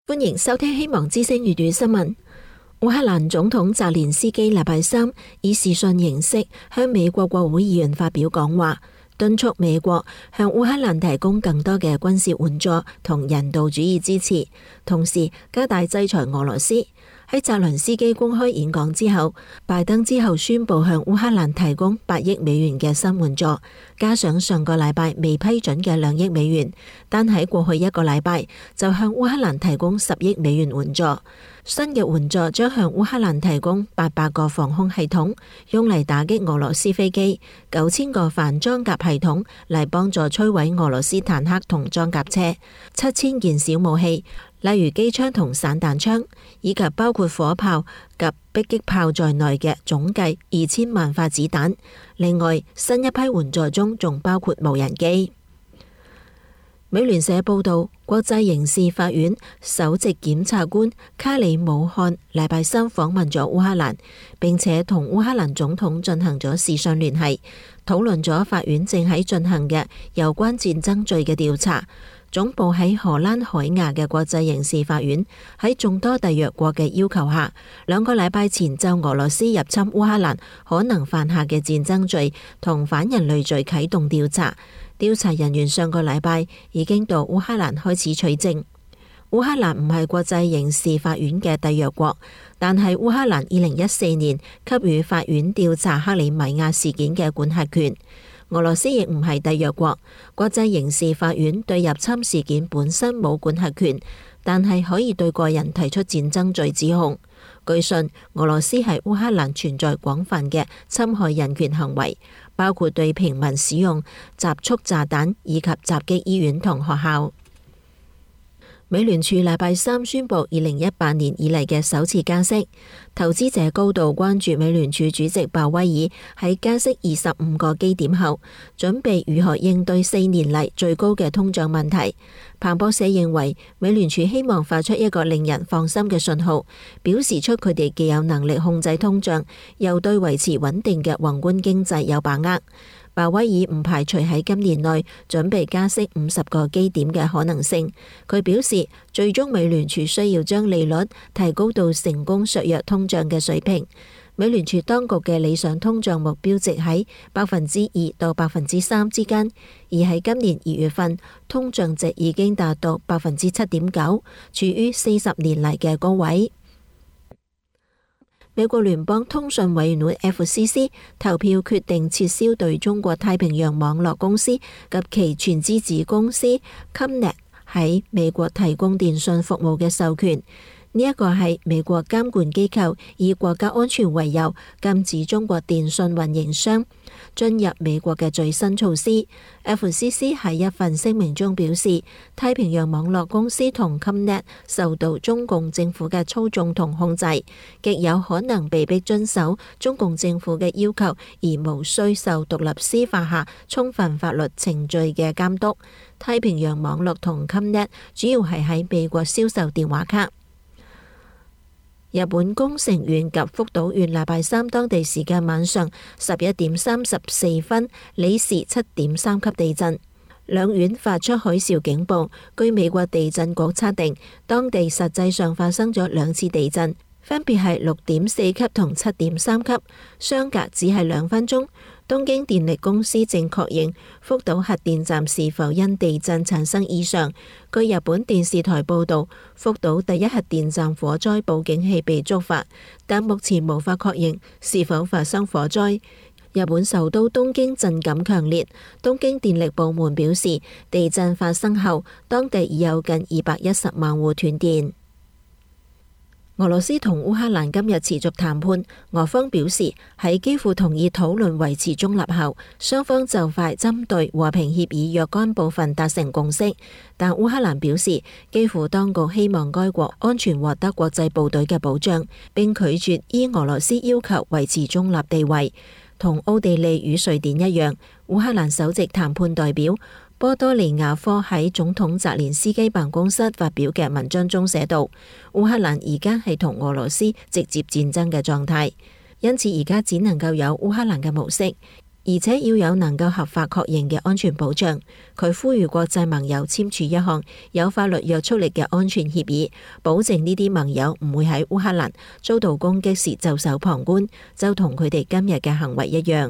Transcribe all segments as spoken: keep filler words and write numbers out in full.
歡迎收聽希望之聲粵語新聞。烏克蘭總統澤連斯基禮拜三以視訊形式向美國國會議員發表講話，敦促美國向烏克蘭提供更多嘅軍事援助同人道主義支持，同時加大制裁俄羅斯。喺澤連斯基公開演講之後，拜登之後宣布向烏克蘭提供八億美元嘅新援助，加上上個禮拜未批准嘅兩億美元，但喺過去一個禮拜就向烏克蘭提供十億美元援助。新嘅援助將向烏克蘭提供八百個防空系統，用嚟打擊俄羅斯飛機；九千個反裝甲系統嚟幫助摧毀俄羅斯坦克同裝甲車；七千件小武器，例如機槍同散彈槍，以及包括火炮及迫擊炮在內嘅總計二千萬發子彈。另外，新一批援助中仲包括無人機。美聯社報道，國際刑事法院首席檢察官卡里姆漢禮拜三訪問咗烏克蘭，並且同烏克蘭總統進行咗視訊聯繫，討論咗法院正喺進行嘅有關戰爭罪嘅調查。總部喺荷蘭海牙嘅國際刑事法院喺眾多締約國嘅要求下，兩個禮拜前就俄羅斯入侵烏克蘭可能犯下嘅戰爭罪同反人類罪啟動調查。調查人員上個禮拜已經到烏克蘭開始取證。烏克蘭唔係國際刑事法院嘅締約國，但係烏克蘭二零一四年給予法院調查克里米亞事件嘅管轄權。俄羅斯亦唔係締約國，國際刑事法院對入侵事件本身冇管轄權，但係可以對個人提出戰爭罪指控。據信，俄羅斯喺烏克蘭存在廣泛嘅侵害人權行為，包括對平民使用集束炸彈以及襲擊醫院同學校。美聯儲禮拜三宣布二零一八年以嚟嘅首次加息，投資者高度關注美聯儲主席鮑威爾喺加息二十五個基點後，準備如何應對四年嚟最高嘅通脹問題。彭博社認為，美聯儲希望發出一個令人放心嘅信號，表示出佢哋既有能力控制通脹，又對維持穩定嘅宏觀經濟有把握。鮑威爾唔排除喺今年內準備加息五十個基點嘅可能性。佢表示，最終美聯儲需要將利率提高到成功削弱通脹嘅水平。美聯儲當局嘅理想通脹目標值喺百分之二到百分之三之間，而喺今年二月份，通脹值已經達到百分之七點九，處於四十年嚟嘅高位。美國聯邦通訊委員會 F C C 投票決定撤銷對中國太平洋網絡公司及其全資子公司 ComNet 喺美國提供電訊服務嘅授權。呢一個係美國監管機構以國家安全為由禁止中國電信運營商進入美國嘅最新措施。F C C 喺一份聲明中表示，太平洋網絡公司同 ComNet 受到中共政府嘅操縱同控制，極有可能被迫遵守中共政府嘅要求，而無需受獨立司法下充分法律程序嘅監督。太平洋網絡同 ComNet 主要係喺美國銷售電話卡。日本宮城縣及福島縣禮拜三當地時間晚上十一點三十四分，里氏七點三級地震，兩縣發出海嘯警報。據美國地震局測定，當地實際上發生咗兩次地震，分別係六點四級同七點三級，相隔只係兩分鐘。東京電力公司正確認福島核電站是否因地震產生異常。據日本電視台報道，福島第一核電站火災報警器被觸發，但目前無法確認是否發生火災。日本首都東京震感強烈，東京電力部門表示，地震發生後，當地已有近二百一十萬戶斷電。俄羅斯同烏克蘭今日持續談判，俄方表示喺幾乎同意討論維持中立後，雙方就快針對和平協議若干部分達成共識。但烏克蘭表示，幾乎當局希望該國安全獲得國際部隊嘅保障，並拒絕依俄羅斯要求維持中立地位。同奧地利與瑞典一樣，烏克蘭首席談判代表波多利亞科喺總統澤連斯基辦公室發表嘅文章中寫道，烏克蘭而家係同俄羅斯直接戰爭嘅狀態，因此而家只能夠有烏克蘭嘅模式。 而且要有能夠合法確認嘅安全保障。佢呼籲國際盟友簽署一項有法律約束力嘅安全協議，保證呢啲盟友唔會喺烏克蘭遭到攻擊時袖手旁觀，就同佢哋今日嘅行為一樣。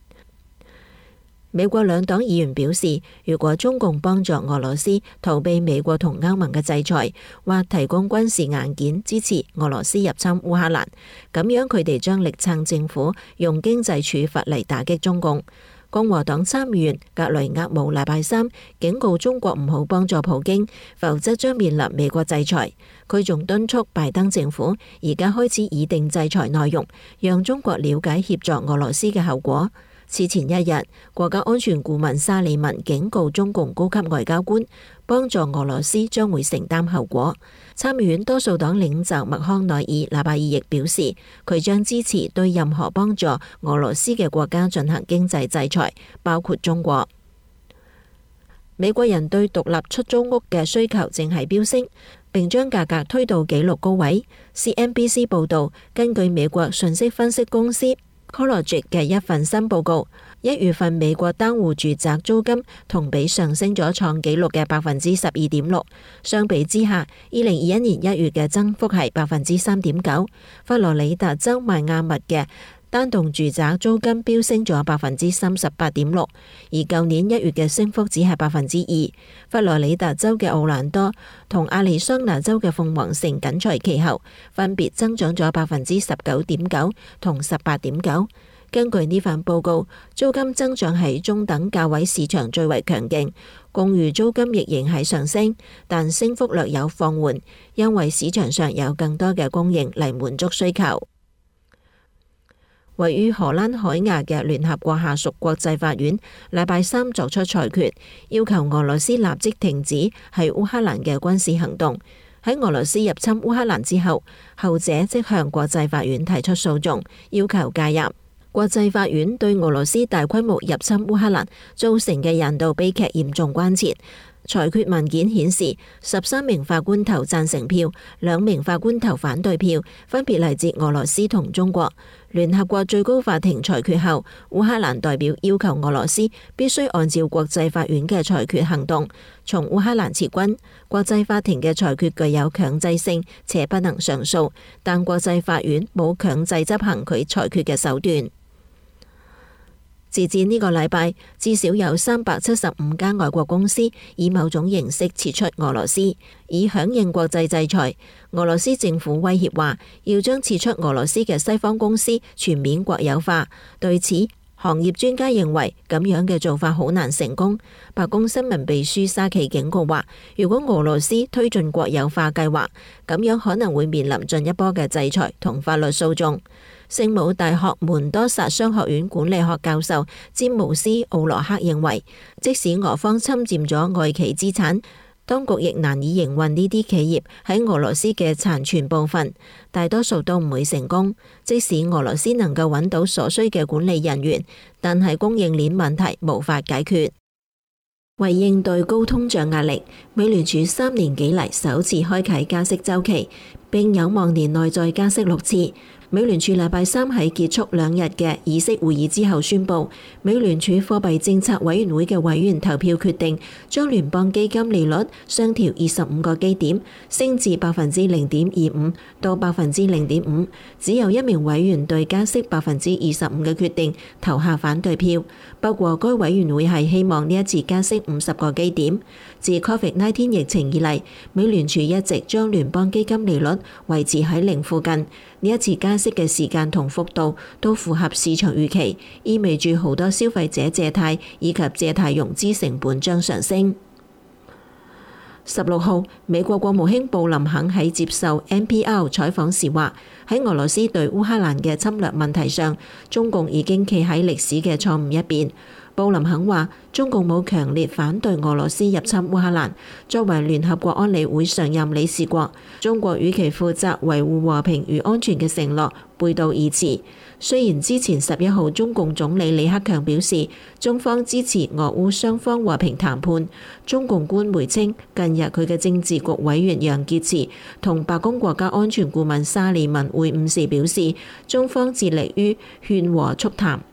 美國兩黨議員表示，如果中共幫助俄羅斯逃避美國同歐盟嘅制裁，或提供軍事硬件支持俄羅斯入侵烏克蘭，咁樣佢哋將力撐政府用經濟處罰嚟打擊中共。共和黨參議員格雷厄姆禮拜三警告中國唔好幫助普京，否則將面臨美國制裁。佢仲敦促拜登政府而家開始擬定制裁內容，讓中國了解協助俄羅斯嘅後果。此前一日，國家安全顧問沙利文警告中共高級外交官，幫助俄羅斯將會承擔後果。參議院多數黨領袖麥康奈爾禮拜二亦表示，佢將支持對任何幫助俄羅斯嘅國家進行經濟制裁，包括中國。美國人對獨立出租屋嘅需求正係飆升，並將價格推到紀錄高位。C N B C 報道，根據美國信息分析公司CoreLogic 嘅一份新報告，一月份美國單戶住宅租金同比上升咗創紀錄嘅百分之十二點六。相比之下，二零二一年一月嘅增幅係百分之三點九。佛羅里達州邁阿密嘅單棟住宅租金飆升咗百分之三十八點六，而舊年一月嘅升幅只係百分之二。佛羅里達州嘅奧蘭多同亞利桑那州嘅鳳凰城緊隨其後，分別增長咗百分之十九點九同十八點九。根據呢份報告，租金增長喺中等價位市場最為強勁，公寓租金亦仍喺上升，但升幅略有放緩，因為市場上有更多嘅供應嚟滿足需求。位於荷蘭海牙嘅聯合國下屬國際法院禮拜三作出裁決，要求俄羅斯立即停止喺烏克蘭嘅軍事行動。喺俄羅斯入侵烏克蘭之後，後者即向國際法院提出訴訟，要求介入。國際法院對俄羅斯大規模入侵烏克蘭造成嘅人道悲劇嚴重關切。裁決文件顯示，十三名法官投贊成票，兩名法官投反對票，分別嚟自俄羅斯同中國。聯合國最高法庭裁決後，烏克蘭代表要求俄羅斯必須按照國際法院嘅裁決行動，從烏克蘭撤軍。國際法庭嘅裁決具有強制性，且不能上訴，但國際法院冇強制執行佢裁決嘅手段。截至呢個禮拜，至少有三百七十五間外國公司以某種形式撤出俄羅斯，以響應國際制裁。俄羅斯政府威脅話，要將撤出俄羅斯嘅西方公司全面國有化。對此，行業專家認為咁樣嘅做法好難成功。白宮新聞秘書沙奇警告話，如果俄羅斯推進國有化計劃，咁樣可能會面臨進一步嘅制裁同法律訴訟。聖母大學門多薩商學院管理學教授詹姆斯奧羅克認為，即使俄方侵佔咗外企資產，當局亦難以營運呢啲企業喺俄羅斯嘅殘存部分，大多數都唔會成功。即使俄羅斯能夠揾到所需嘅管理人員，但係供應鏈問題無法解決。為應對高通脹壓力，美聯儲三年幾嚟首次開啟加息週期，並有望年內再加息六次。美聯儲禮拜三喺結束兩日嘅議息會議之後宣布，美聯儲貨幣政策委員會嘅委員投票決定，將聯邦基金利率上調二十五個基點，升至百分之零點二五到百分之零點五。只有一名委員對加息百分之二十五嘅決定投下反對票。不過，該委員會係希望呢一次加息五十個基點。自 Covid 十九 疫情以嚟，美聯儲一直將聯邦基金利率維持喺零附近。呢一次加息嘅時間同幅度都符合市場預期，意味住好多消費者借貸以及借貸融資成本將上升。十六號，美國國務卿布林肯喺接受 N P R 採訪時話，喺俄羅斯對烏克蘭嘅侵略問題上，中共已經企喺歷史嘅錯誤一邊。布林肯話，中共冇強烈反對俄羅斯入侵烏克蘭。作為聯合國安理會常任理事國，中國與其負責維護和平與安全嘅承諾背道而馳。雖然之前十一號中共總理李克強表示，中方支持俄烏雙方和平談判。中共官媒稱，近日佢嘅政治局委員楊潔篪同白宮國家安全顧問沙利文會晤時表示，中方致力於勸和促談。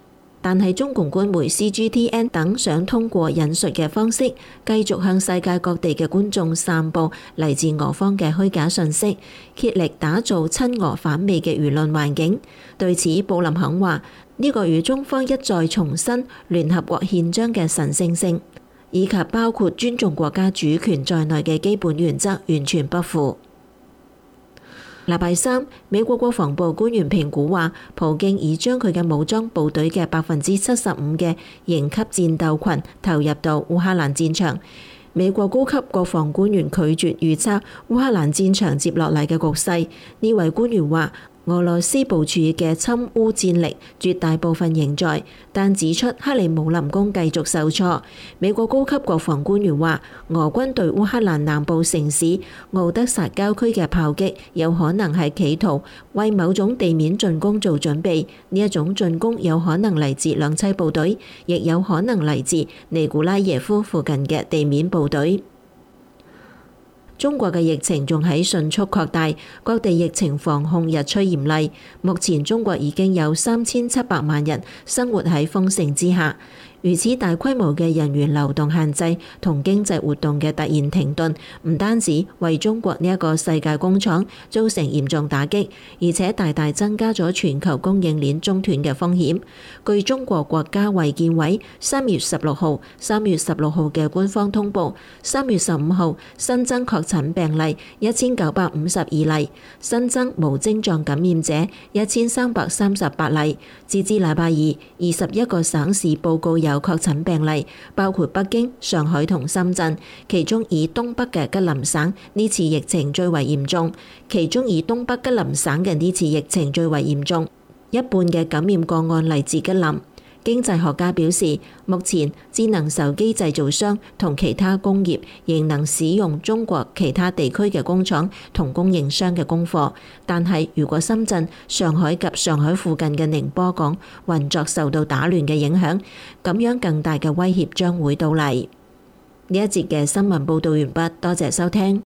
但係中共官媒 C G T N 等想通過引述嘅方式，繼續向世界各地嘅觀眾散佈嚟自俄方嘅虛假信息，竭力打造親俄反美嘅輿論環境。對此，布林肯話：呢個與中方一再重申聯合國憲章嘅神聖性，以及包括尊重國家主權在內嘅基本原則完全不符。禮拜三，美國國防部官員評估話，普京已將佢嘅武裝部隊嘅百分之七十五嘅營級戰鬥群投入到烏克蘭戰場。美國高級國防官員拒絕預測烏克蘭戰場接落嚟嘅局勢。呢位官員話：俄羅斯部署嘅侵烏戰力絕大部分仍在，但指出克里姆林宮繼續受挫。美國高級國防官員話，俄軍對烏克蘭南部城市敖德薩郊區嘅炮擊有可能係企圖為某種地面進攻做準備。呢一種進攻有可能嚟自兩棲部隊，亦有可能嚟自尼古拉耶夫附近嘅地面部隊。中國嘅疫情仲喺迅速擴大，各地疫情防控日趨嚴厲。目前中國已經有三千七百萬人生活喺封城之下。如此大規模嘅人員流動限制同經濟活動嘅突然停頓，唔單止為中國呢一個世界工廠造成嚴重打擊，而且大大增加咗全球供應鏈中斷嘅風險。據中國國家衛健委三月十六號、三月十六號嘅官方通報，三月十五號新增確診病例一千九百五十二例，新增無症狀感染者一千三百三十八例。截至禮拜二，二十一個省市報告有有確診病例，包括北京、上海同深圳，其中以東北嘅吉林省呢次疫情最為嚴重。其中以東北吉林省嘅呢次疫情最為嚴重，一半嘅感染個案嚟自吉林。經濟學家表示，目前智能手機製造商同其他工業仍能使用中國其他地區嘅工廠同供應商嘅供貨，但係如果深圳、上海及上海附近嘅寧波港運作受到打亂嘅影響，咁樣更大嘅威脅將會到嚟。呢一節嘅新聞報導完畢，多謝收聽。